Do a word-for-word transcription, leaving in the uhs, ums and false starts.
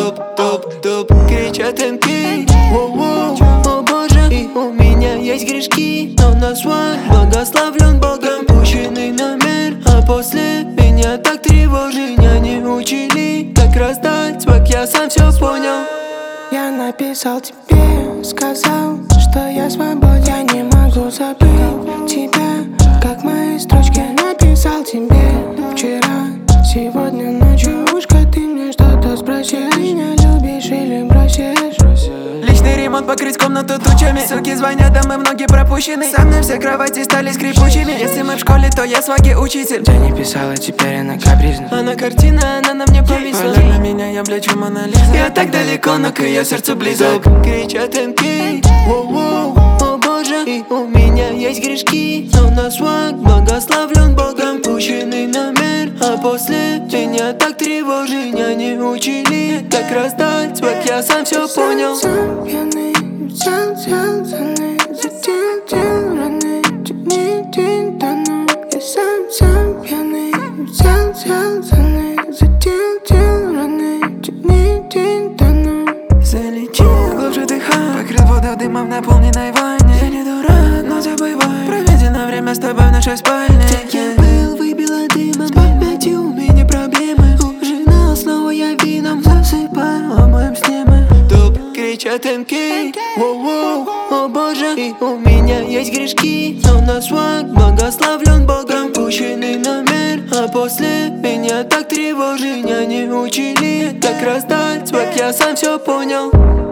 топ, топ, топ. Кричат эм кей, воу-воу, о боже. И у меня есть грешки, но на свой благословлен Богом. Пущенный номер, а после меня так тревожит. Меня не учили, как раздать свак, я сам все понял. Я написал тебе, сказал, что я свободен. Я не могу забыть тебя, как мои строчки написал тебе вчера. Сегодня ночью ушко ты мне что-то спросишь. Меня любишь или бросишь? Личный ремонт, покрыть комнату тучами. Суки звонят, а мы многие пропущены. Со мной все кровати стали скрипучими. Если мы в школе, то я сваги учитель. Я не писала, теперь она капризна. Она картина, она на мне повисла. Глядя на меня, я блячу Мона Лиза. Я так далеко, но к ее сердцу близок. Кричат эм кей, воу-воу, о боже. И у меня есть грешки, но на свак благословлен Богом. Пущенный номер, а после меня так тревожит. Меня не учили, как раздать свак, я сам все понял. Сам пьяный, взял, взял, заны, задел, дел, раны, не день тону. Я сам, сам пьяный, взял, взял, заны, задел, дел, раны, не день тону. Залетел, глубже дыхаю, покрыл воду дымом в наполненной ванне. Я не дурак, но забываю проведено время с тобой в нашей спальне. Я был, выбила дымом, с памятью у меня проблемы. Ужинал, снова я вином засыпаю, а моим сне мы топ. Кричат эм кей, воу-воу, о боже. И у меня есть грешки, но на свак благословлен Богом. Пущенный номер, а после меня так тревожит. Меня не учили, как раздать свак, я сам все понял.